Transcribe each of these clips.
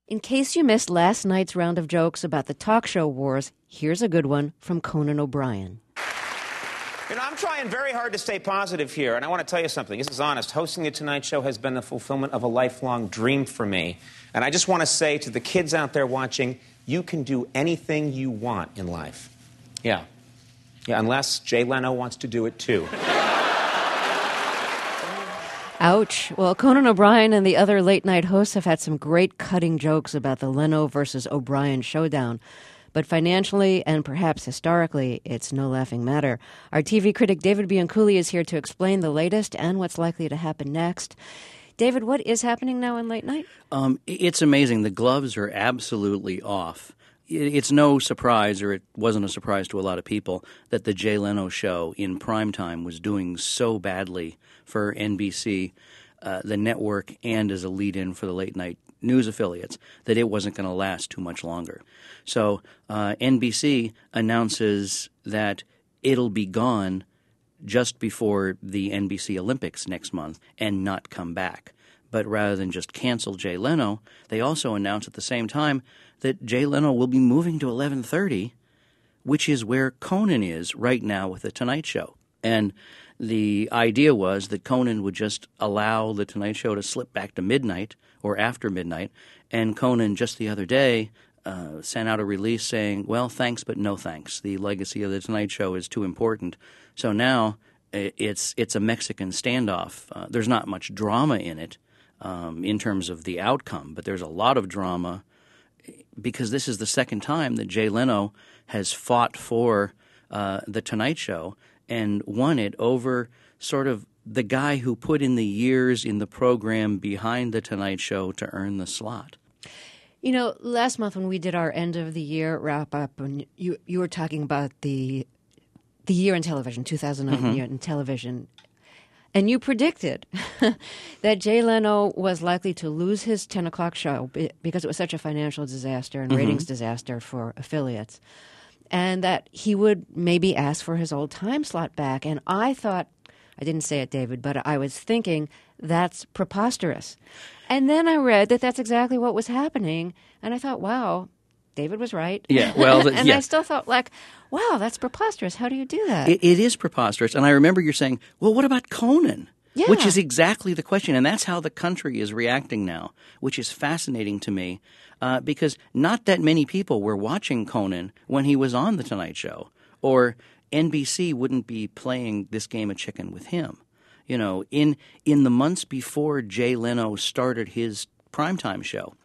In case you missed last night's round of jokes about the talk show wars, here's a good one from Conan O'Brien. You know, I'm trying very hard to stay positive here, and I want to tell you something. This is honest. Hosting The Tonight Show has been the fulfillment of a lifelong dream for me. And I just want to say to the kids out there watching, you can do anything you want in life. Yeah, unless Jay Leno wants to do it too. Ouch. Well, Conan O'Brien and the other late-night hosts have had some great cutting jokes about the Leno versus O'Brien showdown. But financially and perhaps historically, it's no laughing matter. Our TV critic David Bianculli is here to explain the latest and what's likely to happen next. David, what is happening now in late night? It's amazing. The gloves are absolutely off. It's no surprise, or it wasn't a surprise to a lot of people, that the Jay Leno show in primetime was doing so badly for NBC, the network, and as a lead-in for the late-night news affiliates, that it wasn't going to last too much longer. So NBC announces that it'll be gone just before the NBC Olympics next month and not come back. But rather than just cancel Jay Leno, they also announce at the same time that Jay Leno will be moving to 11:30, which is where Conan is right now with The Tonight Show. And the idea was that Conan would just allow The Tonight Show to slip back to midnight or after midnight. And Conan just the other day sent out a release saying, well, thanks, but no thanks. The legacy of The Tonight Show is too important. So now it's a Mexican standoff. There's not much drama in it in terms of the outcome, but there's a lot of drama because this is the second time that Jay Leno has fought for The Tonight Show and won it over sort of the guy who put in the years in the program behind The Tonight Show to earn the slot. You know, last month when we did our end of the year wrap up, and you were talking about the year in television, 2009 year in television, and you predicted that Jay Leno was likely to lose his 10 o'clock show because it was such a financial disaster and ratings disaster for affiliates, and that he would maybe ask for his old time slot back. And I thought, I didn't say it, David, but I was thinking that's preposterous. And then I read that that's exactly what was happening, and I thought, wow, David was right. Yeah, well, and I still thought, like, wow, that's preposterous. How do you do that? It is preposterous. And I remember you're saying, well, what about Conan? Yeah. Which is exactly the question. And that's how the country is reacting now, which is fascinating to me because not that many people were watching Conan when he was on The Tonight Show, or NBC wouldn't be playing this game of chicken with him. You know, in the months before Jay Leno started his primetime show,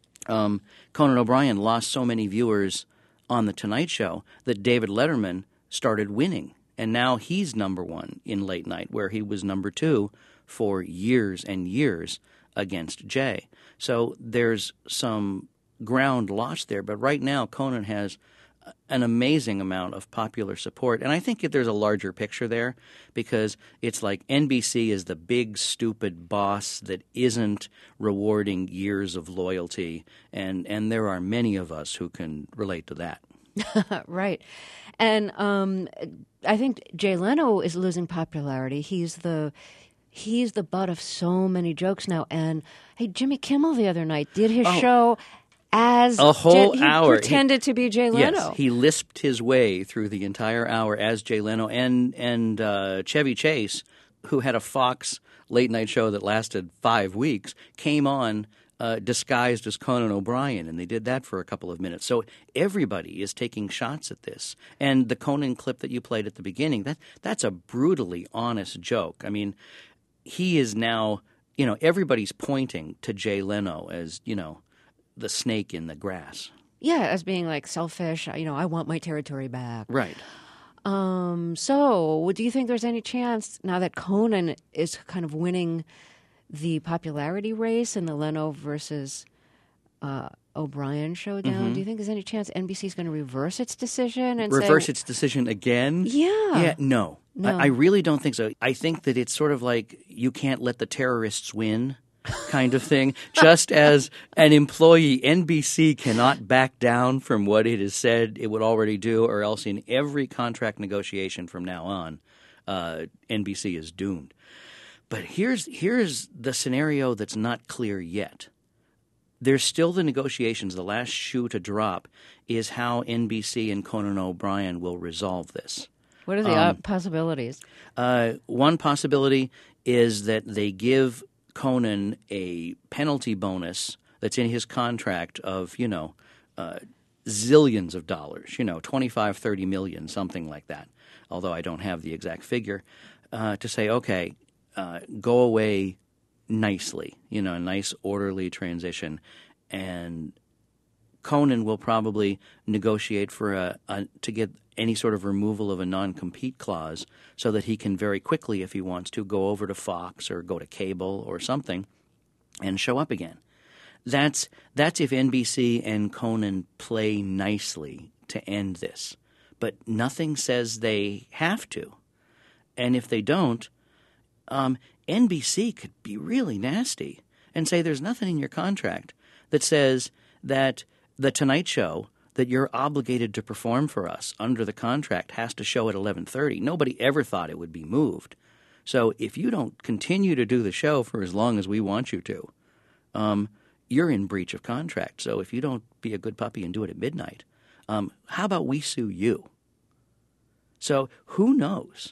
Conan O'Brien lost so many viewers on The Tonight Show that David Letterman started winning. And now he's number one in late night, where he was number two for years and years against Jay. So there's some ground lost there. But right now, Conan has an amazing amount of popular support. And I think there's a larger picture there because it's like NBC is the big, stupid boss that isn't rewarding years of loyalty. And there are many of us who can relate to that. Right. And I think Jay Leno is losing popularity. He's the butt of so many jokes now. And hey, Jimmy Kimmel the other night did his show as a whole he hour. Pretended to be Jay Leno. Yes, he lisped his way through the entire hour as Jay Leno. And Chevy Chase, who had a Fox late night show that lasted 5 weeks, came on disguised as Conan O'Brien, and they did that for a couple of minutes. So everybody is taking shots at this. And the Conan clip that you played at the beginning, that's a brutally honest joke. I mean, he is now, everybody's pointing to Jay Leno as, the snake in the grass. Yeah, as being like selfish, I want my territory back. Right. So do you think there's any chance now that Conan is kind of winning the popularity race in the Leno versus O'Brien showdown? Do you think there's any chance NBC is going to reverse its decision and its decision again? Yeah. No. I really don't think so. I think that it's sort of like you can't let the terrorists win kind of thing. Just as an employee, NBC cannot back down from what it has said it would already do, or else in every contract negotiation from now on, NBC is doomed. But here's the scenario that's not clear yet. there's still the negotiations. The last shoe to drop is how NBC and Conan O'Brien will resolve this. What are the possibilities? One possibility is that they give Conan a penalty bonus that's in his contract of, zillions of dollars, 25, 30 million, something like that, although I don't have the exact figure, to say, okay, go away nicely, a nice orderly transition. And Conan will probably negotiate for to get any sort of removal of a non-compete clause so that he can very quickly, if he wants to, go over to Fox or go to cable or something and show up again. That's if NBC and Conan play nicely to end this. But nothing says they have to. And if they don't, NBC could be really nasty and say there's nothing in your contract that says that The Tonight Show that you're obligated to perform for us under the contract has to show at 11:30. Nobody ever thought it would be moved. So if you don't continue to do the show for as long as we want you to, you're in breach of contract. So if you don't be a good puppy and do it at midnight, how about we sue you? So who knows?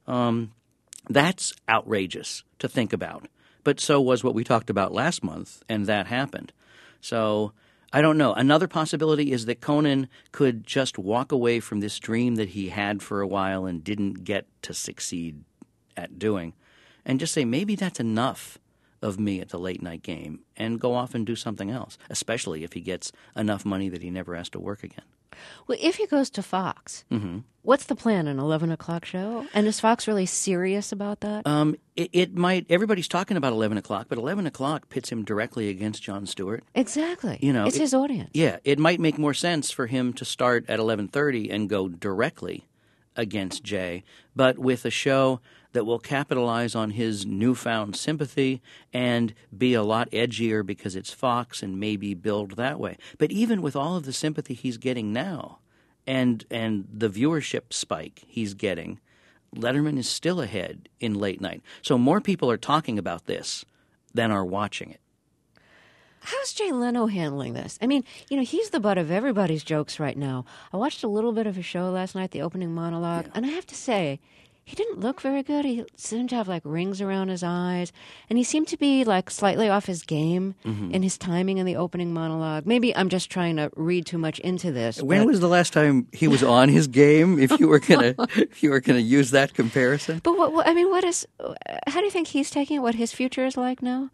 That's outrageous to think about. But so was what we talked about last month, and that happened. So I don't know. Another possibility is that Conan could just walk away from this dream that he had for a while and didn't get to succeed at doing, and just say, maybe that's enough of me at the late night game, and go off and do something else, especially if he gets enough money that he never has to work again. Well, if he goes to Fox, what's the plan, an 11 o'clock show? And is Fox really serious about that? It might. Everybody's talking about 11 o'clock, but 11 o'clock pits him directly against Jon Stewart. Exactly. It's his audience. Yeah, it might make more sense for him to start at 11:30 and go directly against Jay, but with a show that will capitalize on his newfound sympathy and be a lot edgier because it's Fox and maybe build that way. But even with all of the sympathy he's getting now and the viewership spike he's getting, Letterman is still ahead in late night. So more people are talking about this than are watching it. How's Jay Leno handling this? I mean, he's the butt of everybody's jokes right now. I watched a little bit of his show last night, the opening monologue, and I have to say, he didn't look very good. He seemed to have rings around his eyes, and he seemed to be slightly off his game in his timing in the opening monologue. Maybe I'm just trying to read too much into this. When was the last time he was on his game? If you were gonna use that comparison, but what is? How do you think he's taking it? What his future is like now?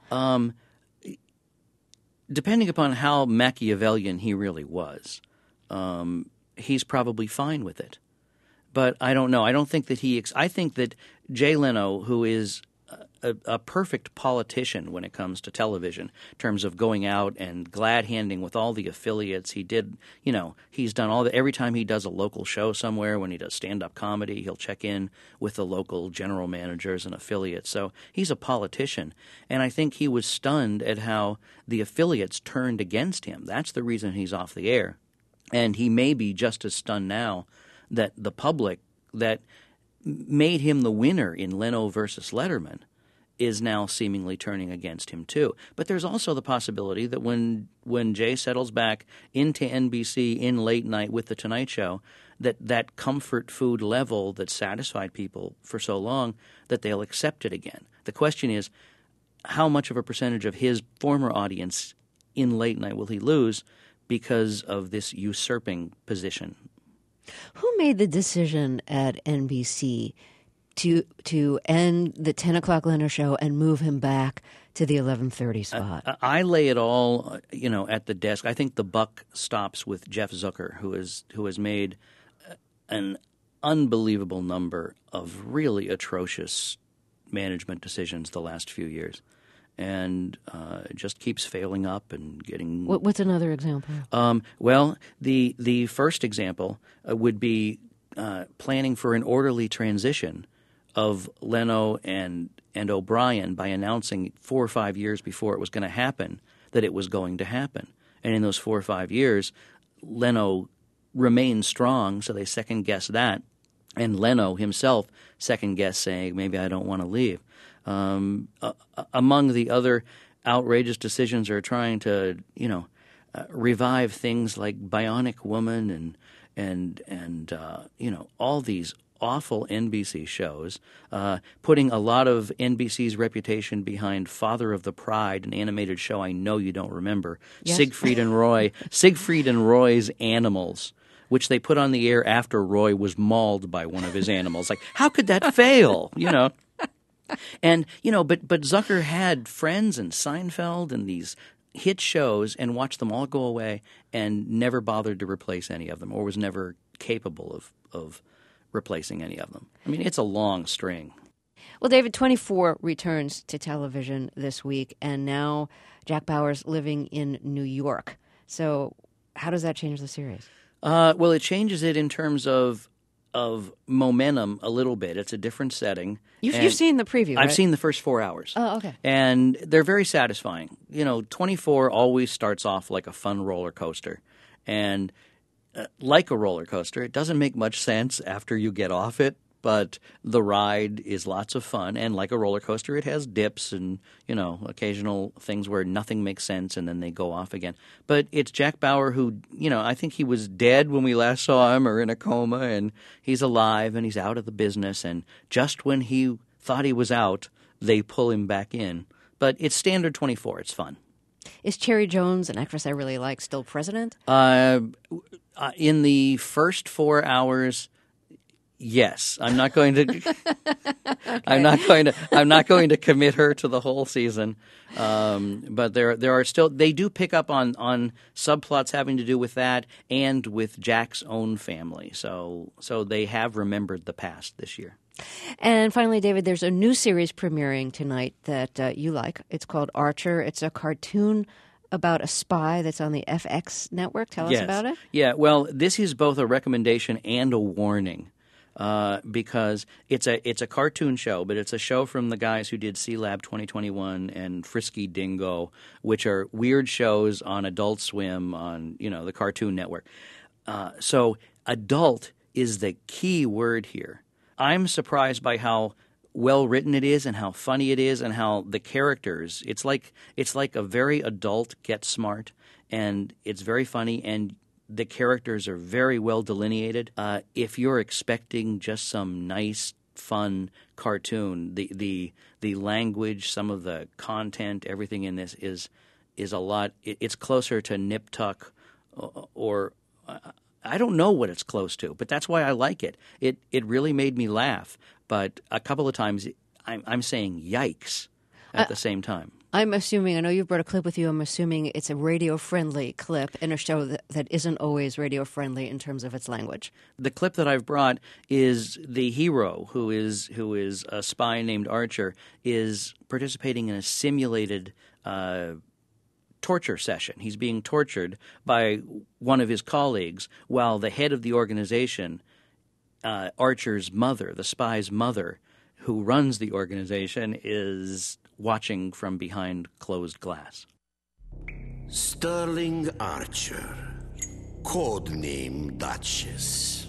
Depending upon how Machiavellian he really was, he's probably fine with it. But I don't know. I don't think that I think that Jay Leno, who is a perfect politician when it comes to television, in terms of going out and glad-handing with all the affiliates. He did, he's done every time he does a local show somewhere, when he does stand-up comedy, he'll check in with the local general managers and affiliates. So he's a politician. And I think he was stunned at how the affiliates turned against him. That's the reason he's off the air. And he may be just as stunned now that the public that made him the winner in Leno versus Letterman is now seemingly turning against him too. But there's also the possibility that when Jay settles back into NBC in late night with The Tonight Show, that comfort food level that satisfied people for so long, that they'll accept it again. The question is, how much of a percentage of his former audience in late night will he lose because of this usurping position? Who made the decision at NBC to end the 10 o'clock Leno show and move him back to the 11:30 spot? I lay it all, at the desk. I think the buck stops with Jeff Zucker, who has made an unbelievable number of really atrocious management decisions the last few years. And it just keeps failing up and getting... What's another example? Well, the first example would be planning for an orderly transition of Leno and O'Brien by announcing 4 or 5 years before it was going to happen that it was going to happen. And in those 4 or 5 years, Leno remained strong, so they second-guessed that. And Leno himself second-guessed, saying, maybe I don't want to leave. Among the other outrageous decisions are trying to, revive things like Bionic Woman and all these awful NBC shows, putting a lot of NBC's reputation behind Father of the Pride, an animated show I know you don't remember, yes. Siegfried and Roy's Animals, which they put on the air after Roy was mauled by one of his animals. Like, how could that fail, And, but Zucker had Friends and Seinfeld and these hit shows and watched them all go away and never bothered to replace any of them, or was never capable of replacing any of them. I mean, it's a long string. Well, David, 24 returns to television this week, and now Jack Bauer's living in New York. So how does that change the series? Well, it changes it in terms of momentum a little bit. It's a different setting. You've seen the preview, right? I've seen the first 4 hours. Oh, okay. And they're very satisfying. 24 always starts off like a fun roller coaster. And like a roller coaster, it doesn't make much sense after you get off it, but the ride is lots of fun. And like a roller coaster, it has dips and, occasional things where nothing makes sense and then they go off again. But it's Jack Bauer who, I think he was dead when we last saw him or in a coma, and he's alive and he's out of the business. And just when he thought he was out, they pull him back in. But it's standard 24. It's fun. Is Cherry Jones, an actress I really like, still president? In the first 4 hours, yes. I'm not going to. Okay. I'm not going to commit her to the whole season. But there are still. They do pick up on subplots having to do with that and with Jack's own family. So they have remembered the past this year. And finally, David, there's a new series premiering tonight that you like. It's called Archer. It's a cartoon about a spy that's on the FX network. Tell us about it. Yeah, well, this is both a recommendation and a warning because it's a cartoon show, but it's a show from the guys who did C-Lab 2021 and Frisky Dingo, which are weird shows on Adult Swim on the Cartoon Network. So adult is the key word here. I'm surprised by how well written it is and how funny it is and how the characters, it's like a very adult Get Smart, and it's very funny, and the characters are very well delineated. If you're expecting just some nice, fun cartoon, the language, some of the content, everything in this is a lot. It's closer to Nip Tuck or I don't know what it's close to, but that's why I like it. It really made me laugh, but a couple of times I'm saying yikes at the same time. I'm assuming, I know you've brought a clip with you, I'm assuming it's a radio-friendly clip in a show that isn't always radio-friendly in terms of its language. The clip that I've brought is the hero, who is a spy named Archer, is participating in a simulated torture session. He's being tortured by one of his colleagues while the head of the organization, Archer's mother, the spy's mother, who runs the organization, is watching from behind closed glass. Sterling Archer, codename Duchess.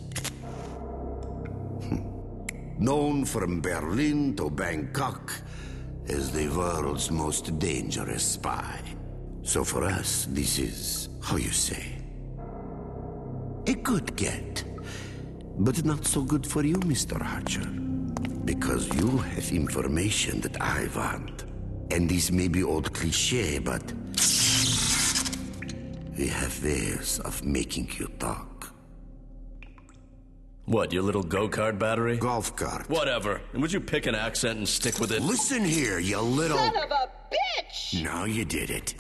Known from Berlin to Bangkok as the world's most dangerous spy. So for us, this is, how you say, a good get. But not so good for you, Mr. Archer. Because you have information that I want. And this may be old cliché, but we have ways of making you talk. What, your little go-kart battery? Golf cart. Whatever. And would you pick an accent and stick with it? Listen here, you little... Son of a bitch! Now you did it.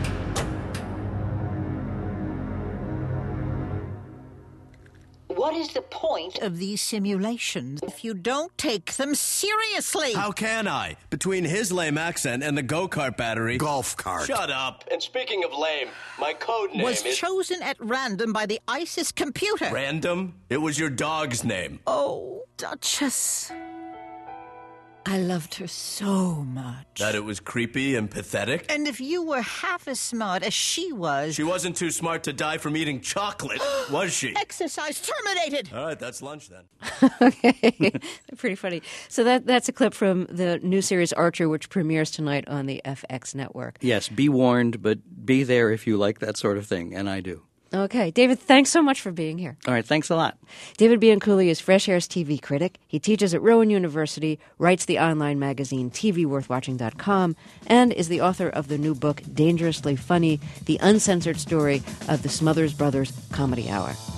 What is the point of these simulations if you don't take them seriously? How can I? Between his lame accent and the go-kart battery... Golf cart. Shut up. And speaking of lame, my code name was chosen at random by the ISIS computer. Random? It was your dog's name. Oh, Duchess. I loved her so much. That it was creepy and pathetic? And if you were half as smart as she was... She wasn't too smart to die from eating chocolate, was she? Exercise terminated! All right, that's lunch then. Okay. Pretty funny. So that's a clip from the new series Archer, which premieres tonight on the FX network. Yes, be warned, but be there if you like that sort of thing, and I do. Okay. David, thanks so much for being here. All right, thanks a lot. David Bianculli is Fresh Air's TV critic. He teaches at Rowan University, writes the online magazine TVWorthWatching.com, and is the author of the new book, Dangerously Funny, the uncensored story of the Smothers Brothers Comedy Hour.